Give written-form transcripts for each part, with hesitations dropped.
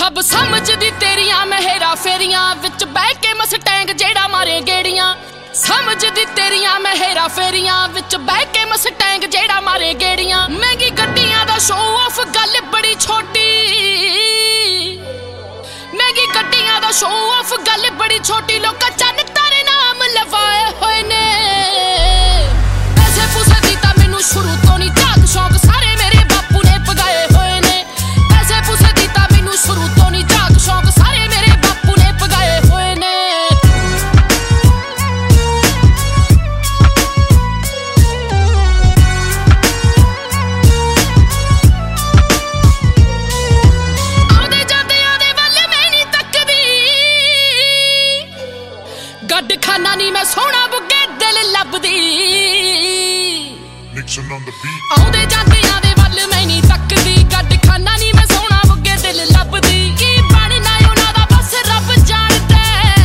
सब समझदी तेरियां मैं हेरा फेरियां विच बह के मस्टैंग जेड़ा मारे गेड़ियां। समझदी तेरियां मैं हेरा फेरियां विच बह के मस्टैंग जेड़ा मारे गेड़ियां। महंगी गड्डियां दा शो ऑफ गल बड़ी छोटी, महंगी गड्डियां दा शो ऑफ गल बड़ी छोटी। लोका चन्न तारे नाम लवाए होए ने, पैसे पूसे दी तां मैनू शुरू तो नहीं झाक शौक सारे मेरे बापू ने पगाए होए ने। पैसे पूसे दी तां मैनू शुरू तो नहीं झाक शौक सारे मेरे बापू ने पगाए होए ने। गड्ड खाना नी मैं सोना बुगे दिल लभदी, आउंदे जांदियां दे वल मैं नी तकदी। गड्ड खाना नी मैं सोना बुगे दिल लभदी, की बनना उन्हां दा बस रब जानदा,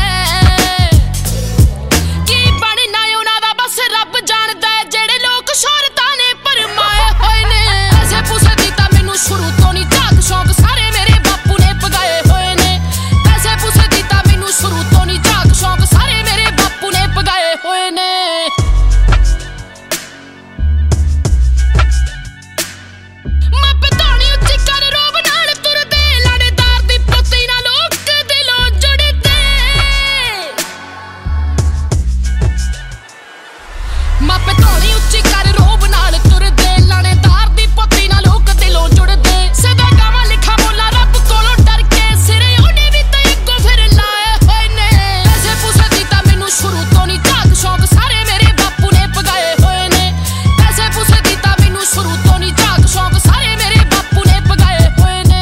की बनना उन्हां दा बस रब जानदा। जेड़े लोग शोहरतां ने भरमाए होए ने, पैसे पूसे दी तां मैनू शुरू तो नहीं झाक शौक सारे मेरे बापू ने पगाए होए ने। पैसे पूसे दी तां मैनू शुरू तो नहीं झाक शौक सारे मेरे बापू ने पगाए होए ने। मापे धौली उच्ची कर रोब नाल तुरदे, लाणेदार दी पोती नाल लोक दिलों जुड़दे। सदा गावां लिखा बोला रब कोलों डर के, सिरे ओने भी ते अग्गों फिर लाए होए ने। पैसे पूसे दी तां मैनू शुरू तो नहीं झाक शौक सारे मेरे बापू ने पगाए होए ने। पैसे पूसे दी तां मैनू शुरू तो नहीं झाक शौक सारे मेरे बापू ने पगाए होए ने।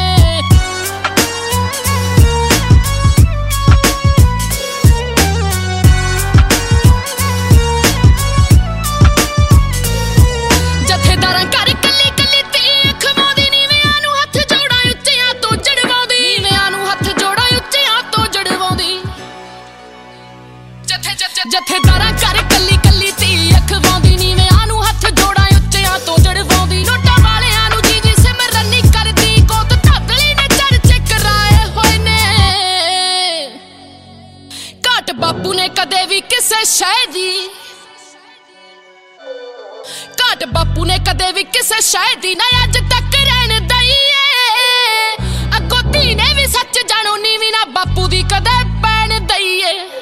ਜਥੇਦਾਰਾਂ ਘਰ ਕੱਲੀ ਕੱਲੀ ਤੀ ਖਵਾਉਂਦੀ, ਨੀਵਿਆਂ ਨੂੰ ਹੱਥ ਜੋੜਾਂ ਉੱਚਿਆਂ ਤੋਂ ਜੜਵਾਉਂਦੀ, ਨੀਵਿਆਂ ਨੂੰ ਹੱਥ ਜੋੜਾਂ ਉੱਚਿਆਂ ਤੋਂ ਜੜਵਾਉਂਦੀ। ਜਥੇਦਾਰਾਂ ਘਰ ਕੱਲੀ ਕੱਲੀ ਤੀ ਖਵਾਉਂਦੀ, ਨੀਵਿਆਂ ਨੂੰ ਹੱਥ ਜੋੜਾਂ ਉੱਚਿਆਂ ਤੋਂ ਜੜਵਾਉਂਦੀ। ਨੋਟਾਂ ਵਾਲਿਆਂ ਨੂੰ ਜੀ ਸਿਮਰਨ ਨਹੀਂ ਕਰਦੀ, ਕੋਤ ਧਾਤਲੀ ਨੇ ਚਰਚੇ ਕਰਾਏ ਹੋਏ ਨੇ। ਘਾਟ ਬਾਪੂ ਨੇ ਕਦੇ ਵੀ ਕਿਸੇ ਸ਼ੈ ਦੀ, ਘਾਟ ਬਾਪੂ ਨੇ ਕਦੇ ਵੀ ਕਿਸੇ ਸ਼ੈ ਦੀ ਨਾ ਅੱਜ ਤੱਕ ਰਹਿਣ ਦਈ ਏ। ਅੱਗੋਂ ਧੀ ਨੇ ਵੀ ਸੱਚ ਜਾਣੋ ਨੀਵੀਂ ਨਾ ਬਾਪੂ ਦੀ ਕਦੇ ਪੈਣ ਦਈ ਏ।